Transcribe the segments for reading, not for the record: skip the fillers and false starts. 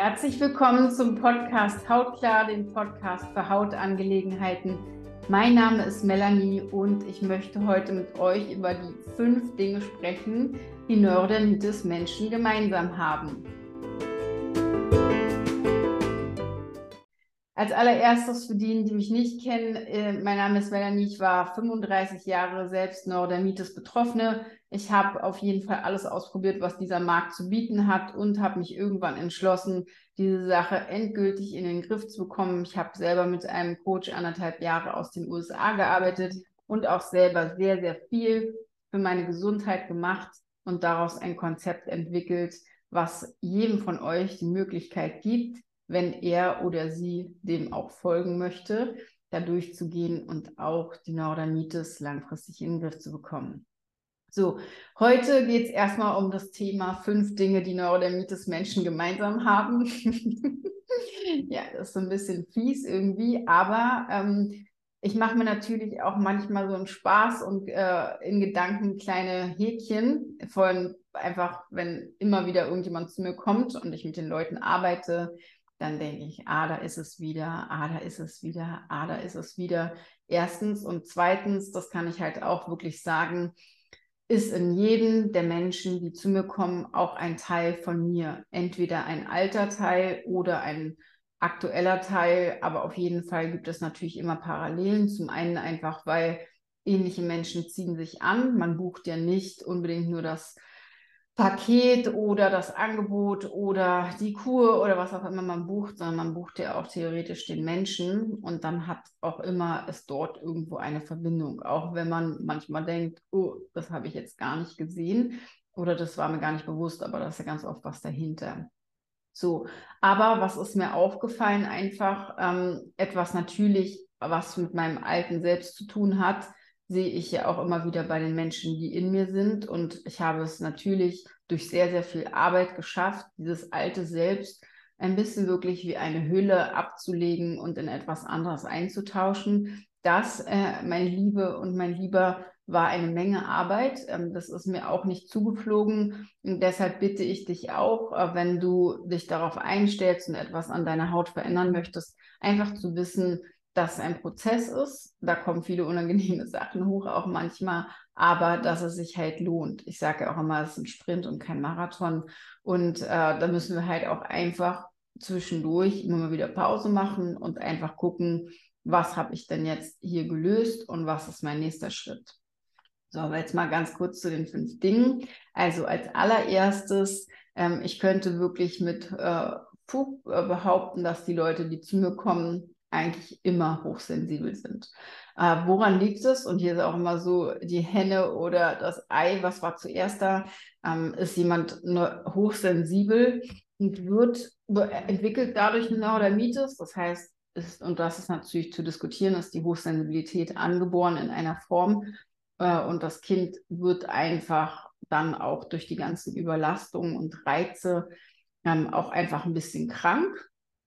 Herzlich willkommen zum Podcast Hautklar, dem Podcast für Hautangelegenheiten. Mein Name ist Melanie und ich möchte heute mit euch über die 5 Dinge sprechen, die Neurodermitis-Menschen gemeinsam haben. Als allererstes für diejenigen, die mich nicht kennen, mein Name ist Melanie, ich war 35 Jahre selbst Neurodermitis-Betroffene. Ich habe auf jeden Fall alles ausprobiert, was dieser Markt zu bieten hat und habe mich irgendwann entschlossen, diese Sache endgültig in den Griff zu bekommen. Ich habe selber mit einem Coach 1,5 Jahre aus den USA gearbeitet und auch selber sehr, sehr viel für meine Gesundheit gemacht und daraus ein Konzept entwickelt, was jedem von euch die Möglichkeit gibt, wenn er oder sie dem auch folgen möchte, da durchzugehen und auch die Neurodermitis langfristig in den Griff zu bekommen. So, heute geht es erstmal um das Thema 5 Dinge, die Neurodermitis-Menschen gemeinsam haben. Ja, das ist so ein bisschen fies irgendwie, aber ich mache mir natürlich auch manchmal so einen Spaß und in Gedanken kleine Häkchen von einfach, wenn immer wieder irgendjemand zu mir kommt und ich mit den Leuten arbeite, dann denke ich, da ist es wieder, da ist es wieder, da ist es wieder. Erstens und zweitens, das kann ich halt auch wirklich sagen, ist in jedem der Menschen, die zu mir kommen, auch ein Teil von mir. Entweder ein alter Teil oder ein aktueller Teil, aber auf jeden Fall gibt es natürlich immer Parallelen. Zum einen einfach, weil ähnliche Menschen ziehen sich an. Man bucht ja nicht unbedingt nur das Paket oder das Angebot oder die Kur oder was auch immer man bucht, sondern man bucht ja auch theoretisch den Menschen und dann hat auch immer es dort irgendwo eine Verbindung, auch wenn man manchmal denkt, oh, das habe ich jetzt gar nicht gesehen oder das war mir gar nicht bewusst, aber da ist ja ganz oft was dahinter. So, aber was ist mir aufgefallen? Einfach etwas natürlich, was mit meinem alten Selbst zu tun hat, sehe ich ja auch immer wieder bei den Menschen, die in mir sind. Und ich habe es natürlich durch sehr, sehr viel Arbeit geschafft, dieses alte Selbst ein bisschen wirklich wie eine Hülle abzulegen und in etwas anderes einzutauschen. Das, meine Liebe und mein Lieber, war eine Menge Arbeit. Das ist mir auch nicht zugeflogen. Und deshalb bitte ich dich auch, wenn du dich darauf einstellst und etwas an deiner Haut verändern möchtest, einfach zu wissen, dass es ein Prozess ist. Da kommen viele unangenehme Sachen hoch, auch manchmal, aber dass es sich halt lohnt. Ich sage ja auch immer, es ist ein Sprint und kein Marathon. Und da müssen wir halt auch einfach zwischendurch immer mal wieder Pause machen und einfach gucken, was habe ich denn jetzt hier gelöst und was ist mein nächster Schritt. So, aber jetzt mal ganz kurz zu den 5 Dingen. Also als allererstes, ich könnte wirklich mit Fug behaupten, dass die Leute, die zu mir kommen, eigentlich immer hochsensibel sind. Woran liegt es? Und hier ist auch immer so die Henne oder das Ei, was war zuerst da? Ist jemand hochsensibel und entwickelt dadurch eine Neurodermitis? Das heißt, und das ist natürlich zu diskutieren, ist die Hochsensibilität angeboren in einer Form, und das Kind wird einfach dann auch durch die ganzen Überlastungen und Reize auch einfach ein bisschen krank.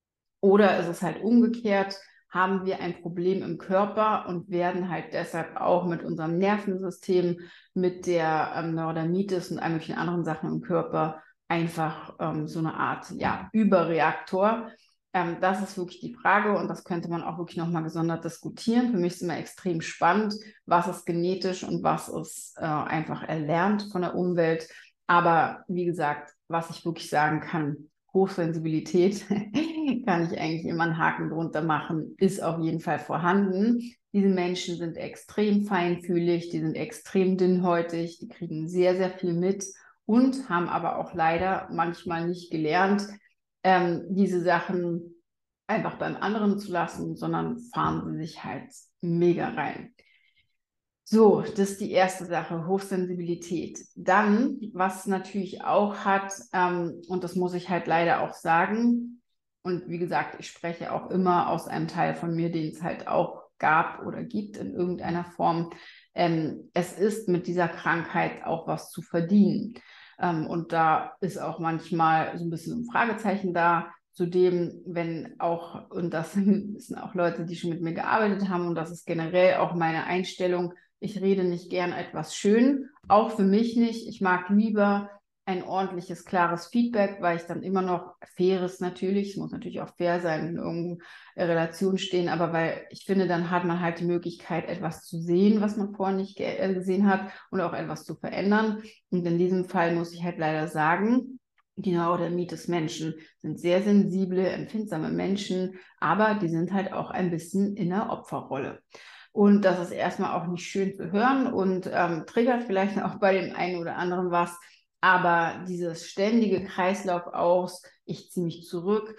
Oder ist es halt umgekehrt, haben wir ein Problem im Körper und werden halt deshalb auch mit unserem Nervensystem, mit der Neurodermitis und all möglichen anderen Sachen im Körper einfach so eine Art Überreaktor. Das ist wirklich die Frage und das könnte man auch wirklich nochmal gesondert diskutieren. Für mich ist es immer extrem spannend, was ist genetisch und was ist einfach erlernt von der Umwelt. Aber wie gesagt, was ich wirklich sagen kann, Hochsensibilität kann ich eigentlich immer einen Haken drunter machen, ist auf jeden Fall vorhanden. Diese Menschen sind extrem feinfühlig, die sind extrem dünnhäutig, die kriegen sehr, sehr viel mit und haben aber auch leider manchmal nicht gelernt, diese Sachen einfach beim anderen zu lassen, sondern fahren sie sich halt mega rein. So, das ist die erste Sache, Hochsensibilität. Dann, was natürlich auch hat, und das muss ich halt leider auch sagen, und wie gesagt, ich spreche auch immer aus einem Teil von mir, den es halt auch gab oder gibt in irgendeiner Form, es ist mit dieser Krankheit auch was zu verdienen. Und da ist auch manchmal so ein bisschen ein Fragezeichen da. Zudem, wenn auch, und das wissen auch Leute, die schon mit mir gearbeitet haben, und das ist generell auch meine Einstellung, ich rede nicht gern etwas schön, auch für mich nicht. Ich mag lieber ein ordentliches, klares Feedback, weil ich dann immer noch faires natürlich, es muss natürlich auch fair sein, in irgendeiner Relation stehen, aber weil ich finde, dann hat man halt die Möglichkeit, etwas zu sehen, was man vorher nicht gesehen hat und auch etwas zu verändern. Und in diesem Fall muss ich halt leider sagen, die Neurodermitis-Menschen sind sehr sensible, empfindsame Menschen, aber die sind halt auch ein bisschen in der Opferrolle. Und das ist erstmal auch nicht schön zu hören und triggert vielleicht auch bei dem einen oder anderen was. Aber dieses ständige Kreislauf aus, ich ziehe mich zurück,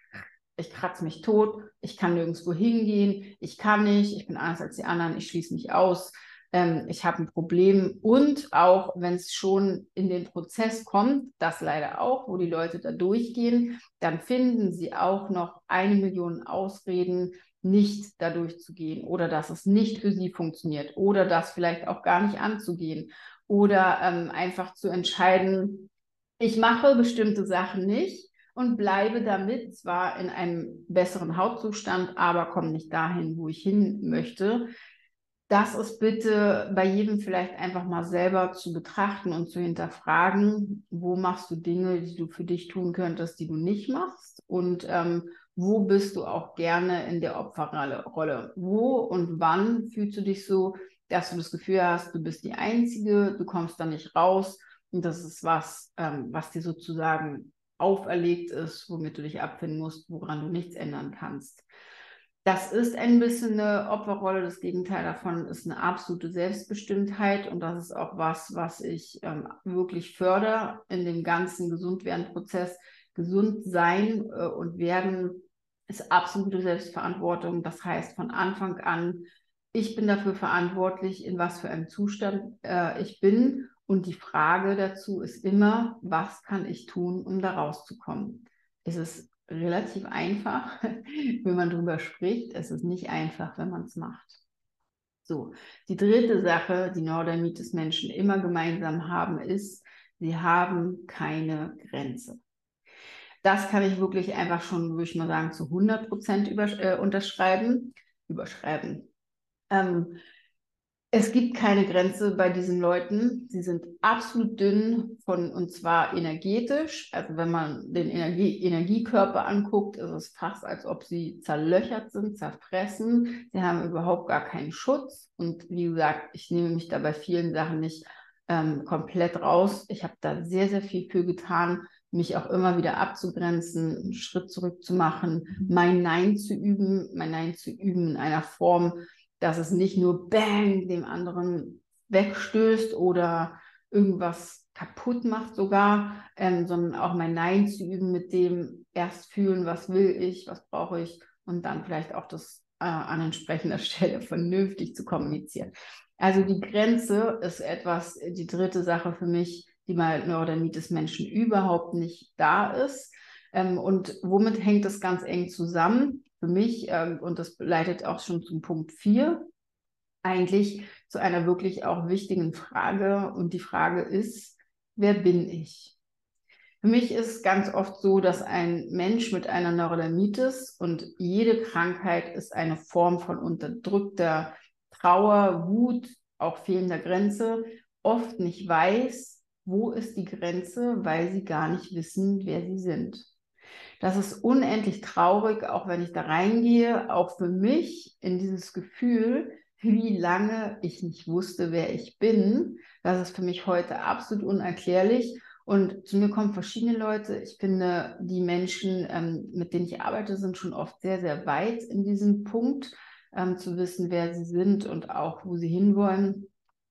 ich kratze mich tot, ich kann nirgendwo hingehen, ich kann nicht, ich bin anders als die anderen, ich schließe mich aus, ich habe ein Problem. Und auch wenn es schon in den Prozess kommt, das leider auch, wo die Leute da durchgehen, dann finden sie auch noch 1 Million Ausreden, nicht da durchzugehen oder dass es nicht für sie funktioniert oder das vielleicht auch gar nicht anzugehen oder einfach zu entscheiden, ich mache bestimmte Sachen nicht und bleibe damit zwar in einem besseren Hautzustand, aber komme nicht dahin, wo ich hin möchte. Das ist bitte bei jedem vielleicht einfach mal selber zu betrachten und zu hinterfragen, wo machst du Dinge, die du für dich tun könntest, die du nicht machst und wo bist du auch gerne in der Opferrolle? Wo und wann fühlst du dich so, dass du das Gefühl hast, du bist die Einzige, du kommst da nicht raus und das ist was, was dir sozusagen auferlegt ist, womit du dich abfinden musst, woran du nichts ändern kannst. Das ist ein bisschen eine Opferrolle. Das Gegenteil davon ist eine absolute Selbstbestimmtheit. Und das ist auch was, was ich wirklich fördere in dem ganzen Gesundwerden-Prozess. Gesund sein und werden ist absolute Selbstverantwortung. Das heißt, von Anfang an, ich bin dafür verantwortlich, in was für einem Zustand ich bin. Und die Frage dazu ist immer, was kann ich tun, um da rauszukommen? Es ist relativ einfach, wenn man drüber spricht. Es ist nicht einfach, wenn man es macht. So, die dritte Sache, die Neurodermitis-Menschen immer gemeinsam haben, ist, sie haben keine Grenze. Das kann ich wirklich einfach schon, würde ich mal sagen, zu 100% unterschreiben. Es gibt keine Grenze bei diesen Leuten. Sie sind absolut dünn und zwar energetisch. Also wenn man den Energiekörper anguckt, ist es fast, als ob sie zerlöchert sind, zerfressen. Sie haben überhaupt gar keinen Schutz. Und wie gesagt, ich nehme mich da bei vielen Sachen nicht komplett raus. Ich habe da sehr, sehr viel für getan, mich auch immer wieder abzugrenzen, einen Schritt zurück zu machen, mein Nein zu üben in einer Form, dass es nicht nur Bang dem anderen wegstößt oder irgendwas kaputt macht sogar, sondern auch mein Nein zu üben mit dem erst fühlen, was will ich, was brauche ich und dann vielleicht auch das an entsprechender Stelle vernünftig zu kommunizieren. Also die Grenze ist etwas, die dritte Sache für mich, die bei Neurodermitis-Menschen überhaupt nicht da ist. Und womit hängt das ganz eng zusammen? Für mich, und das leitet auch schon zum Punkt 4, eigentlich zu einer wirklich auch wichtigen Frage. Und die Frage ist, wer bin ich? Für mich ist ganz oft so, dass ein Mensch mit einer Neurodermitis und jede Krankheit ist eine Form von unterdrückter Trauer, Wut, auch fehlender Grenze, oft nicht weiß, wo ist die Grenze, weil sie gar nicht wissen, wer sie sind. Das ist unendlich traurig, auch wenn ich da reingehe, auch für mich in dieses Gefühl, wie lange ich nicht wusste, wer ich bin. Das ist für mich heute absolut unerklärlich. Und zu mir kommen verschiedene Leute. Ich finde, die Menschen, mit denen ich arbeite, sind schon oft sehr, sehr weit in diesem Punkt, zu wissen, wer sie sind und auch, wo sie hinwollen.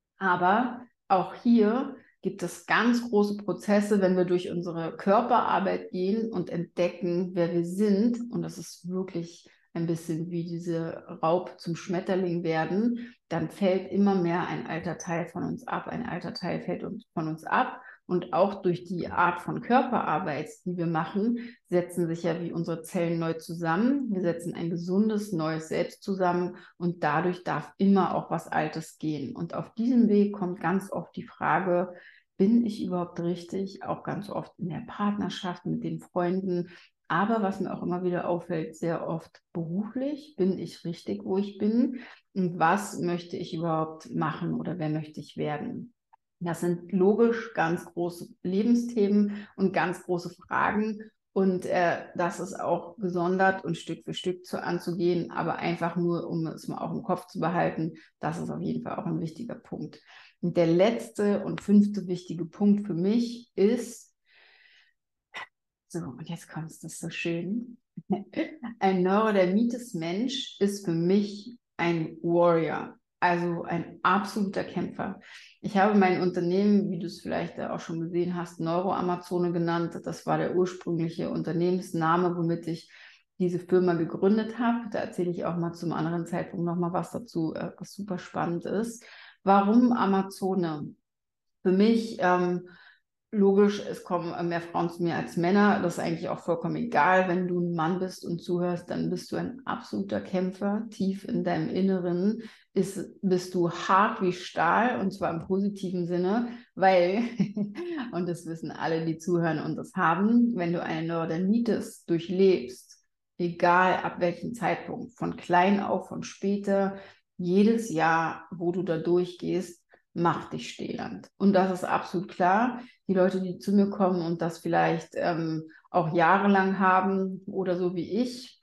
Aber auch hier gibt es ganz große Prozesse, wenn wir durch unsere Körperarbeit gehen und entdecken, wer wir sind. Und das ist wirklich ein bisschen wie diese Raub zum Schmetterling werden. Dann fällt immer mehr ein alter Teil von uns ab. Ein alter Teil fällt von uns ab. Und auch durch die Art von Körperarbeit, die wir machen, setzen sich ja wie unsere Zellen neu zusammen. Wir setzen ein gesundes, neues Selbst zusammen und dadurch darf immer auch was Altes gehen. Und auf diesem Weg kommt ganz oft die Frage, bin ich überhaupt richtig? Auch ganz oft in der Partnerschaft mit den Freunden. Aber was mir auch immer wieder auffällt, sehr oft beruflich, bin ich richtig, wo ich bin? Und was möchte ich überhaupt machen oder wer möchte ich werden? Das sind logisch ganz große Lebensthemen und ganz große Fragen. Und das ist auch gesondert und Stück für Stück anzugehen, aber einfach nur, um es mal auch im Kopf zu behalten, das ist auf jeden Fall auch ein wichtiger Punkt. Und der letzte und 5. wichtige Punkt für mich ist, so, und jetzt kommt es, das ist so schön. Ein Neurodermitis-Mensch ist für mich ein Warrior, also ein absoluter Kämpfer. Ich habe mein Unternehmen, wie du es vielleicht auch schon gesehen hast, Neuroamazone genannt. Das war der ursprüngliche Unternehmensname, womit ich diese Firma gegründet habe. Da erzähle ich auch mal zum anderen Zeitpunkt nochmal was dazu, was super spannend ist. Warum Amazone? Für mich logisch, es kommen mehr Frauen zu mir als Männer. Das ist eigentlich auch vollkommen egal. Wenn du ein Mann bist und zuhörst, dann bist du ein absoluter Kämpfer. Tief in deinem Inneren bist du hart wie Stahl, und zwar im positiven Sinne, weil, und das wissen alle, die zuhören und das haben, wenn du eine Neurodermitis durchlebst, egal ab welchem Zeitpunkt, von klein auf, von später, jedes Jahr, wo du da durchgehst, macht dich stählend. Und das ist absolut klar. Die Leute, die zu mir kommen und das vielleicht auch jahrelang haben oder so wie ich,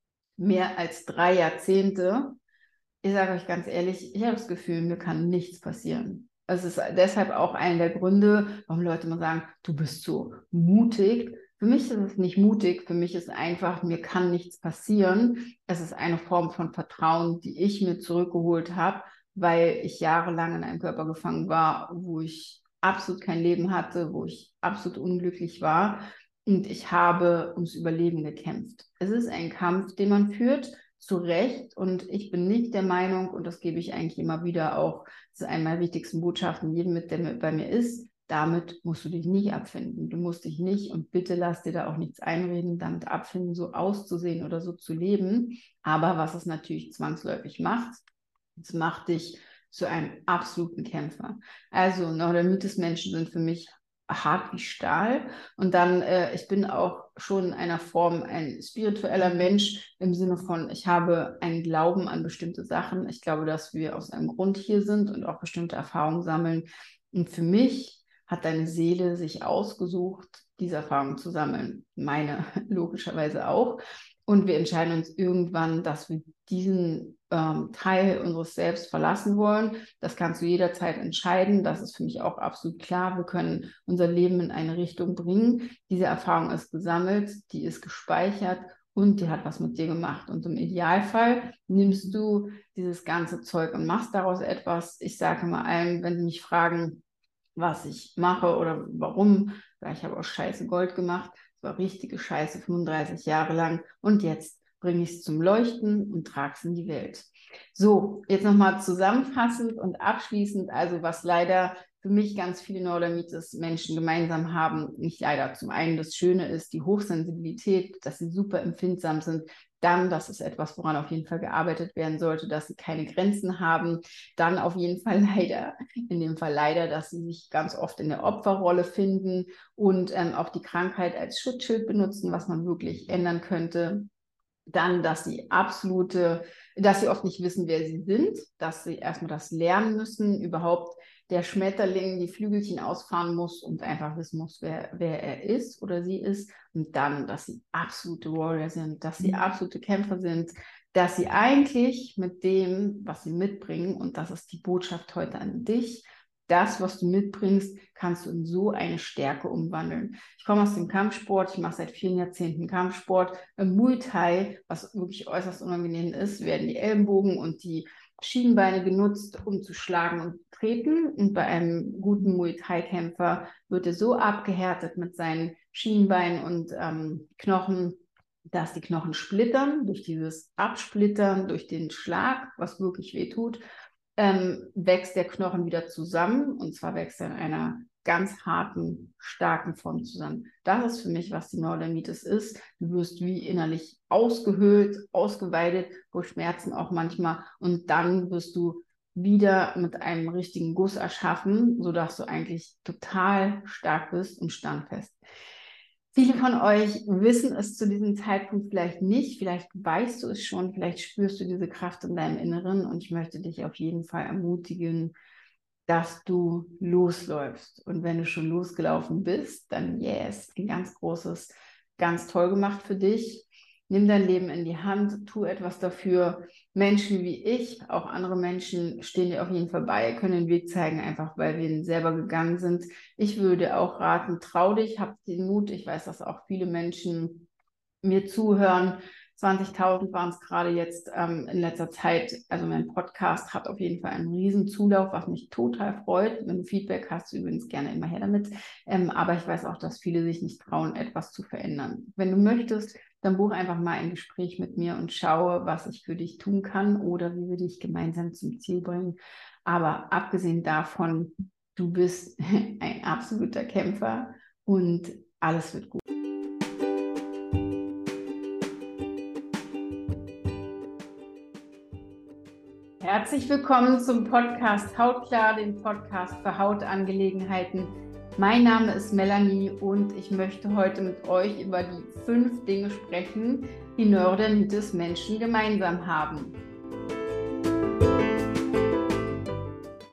mehr als 3 Jahrzehnte, ich sage euch ganz ehrlich, ich habe das Gefühl, mir kann nichts passieren. Es ist deshalb auch einer der Gründe, warum Leute immer sagen, du bist so mutig. Für mich ist es nicht mutig, für mich ist einfach, mir kann nichts passieren. Es ist eine Form von Vertrauen, die ich mir zurückgeholt habe, weil ich jahrelang in einem Körper gefangen war, wo ich absolut kein Leben hatte, wo ich absolut unglücklich war. Und ich habe ums Überleben gekämpft. Es ist ein Kampf, den man führt, zu Recht. Und ich bin nicht der Meinung, und das gebe ich eigentlich immer wieder auch, das ist eine meiner wichtigsten Botschaften, jedem mit, der bei mir ist, damit musst du dich nicht abfinden. Du musst dich nicht, und bitte lass dir da auch nichts einreden, damit abfinden, so auszusehen oder so zu leben. Aber was es natürlich zwangsläufig macht, es macht dich zu einem absoluten Kämpfer. Also Neurodermitis-Menschen sind für mich hart wie Stahl. Und dann, ich bin auch schon in einer Form ein spiritueller Mensch im Sinne von, ich habe einen Glauben an bestimmte Sachen. Ich glaube, dass wir aus einem Grund hier sind und auch bestimmte Erfahrungen sammeln. Und für mich hat deine Seele sich ausgesucht, diese Erfahrungen zu sammeln. Meine logischerweise auch. Und wir entscheiden uns irgendwann, dass wir diesen Teil unseres Selbst verlassen wollen. Das kannst du jederzeit entscheiden. Das ist für mich auch absolut klar. Wir können unser Leben in eine Richtung bringen. Diese Erfahrung ist gesammelt, die ist gespeichert und die hat was mit dir gemacht. Und im Idealfall nimmst du dieses ganze Zeug und machst daraus etwas. Ich sage mal allen, wenn sie mich fragen, was ich mache oder warum, weil ich habe auch Scheiße Gold gemacht. Es war richtige Scheiße, 35 Jahre lang. Und jetzt bringe ich es zum Leuchten und trage es in die Welt. So, jetzt nochmal zusammenfassend und abschließend, also was leider für mich ganz viele Neurodermitis-Menschen gemeinsam haben, nicht leider. Zum einen das Schöne ist die Hochsensibilität, dass sie super empfindsam sind. Dann, das ist etwas, woran auf jeden Fall gearbeitet werden sollte, dass sie keine Grenzen haben. Dann auf jeden Fall leider, in dem Fall leider, dass sie sich ganz oft in der Opferrolle finden und auch die Krankheit als Schutzschild benutzen, was man wirklich ändern könnte. Dann, dass sie oft nicht wissen, wer sie sind, dass sie erstmal das lernen müssen, überhaupt der Schmetterling die Flügelchen ausfahren muss und einfach wissen muss, wer er ist oder sie ist. Und dann, dass sie absolute Warrior sind, dass sie absolute Kämpfer sind, dass sie eigentlich mit dem, was sie mitbringen, und das ist die Botschaft heute an dich, das, was du mitbringst, kannst du in so eine Stärke umwandeln. Ich komme aus dem Kampfsport, ich mache seit 4 Jahrzehnten Kampfsport. Im Muay Thai, was wirklich äußerst unangenehm ist, werden die Ellenbogen und die Schienbeine genutzt, um zu schlagen und treten. Und bei einem guten Muay Thai-Kämpfer wird er so abgehärtet mit seinen Schienbeinen und Knochen, dass die Knochen splittern, durch dieses Absplittern, durch den Schlag, was wirklich weh tut, wächst der Knochen wieder zusammen, und zwar wächst er in einer ganz harten, starken Form zusammen. Das ist für mich, was die Neurodermitis ist. Du wirst wie innerlich ausgehöhlt, ausgeweidet, durch Schmerzen auch manchmal, und dann wirst du wieder mit einem richtigen Guss erschaffen, sodass du eigentlich total stark bist und standfest. Viele von euch wissen es zu diesem Zeitpunkt vielleicht nicht, vielleicht weißt du es schon, vielleicht spürst du diese Kraft in deinem Inneren, und ich möchte dich auf jeden Fall ermutigen, dass du losläufst. Und wenn du schon losgelaufen bist, dann yes, ein ganz großes, ganz toll gemacht für dich. Nimm dein Leben in die Hand, tu etwas dafür. Menschen wie ich, auch andere Menschen stehen dir auf jeden Fall bei, können den Weg zeigen, einfach weil wir ihn selber gegangen sind. Ich würde auch raten, trau dich, hab den Mut. Ich weiß, dass auch viele Menschen mir zuhören. 20.000 waren es gerade jetzt in letzter Zeit. Also mein Podcast hat auf jeden Fall einen riesen Zulauf, was mich total freut. Wenn du Feedback hast, übrigens gerne immer her damit. Aber ich weiß auch, dass viele sich nicht trauen, etwas zu verändern. Wenn du möchtest, dann buch einfach mal ein Gespräch mit mir und schaue, was ich für dich tun kann oder wie wir dich gemeinsam zum Ziel bringen. Aber abgesehen davon, du bist ein absoluter Kämpfer und alles wird gut. Herzlich willkommen zum Podcast Hautklar, dem Podcast für Hautangelegenheiten. Mein Name ist Melanie und ich möchte heute mit euch über die 5 Dinge sprechen, die Neurodermitis Menschen gemeinsam haben.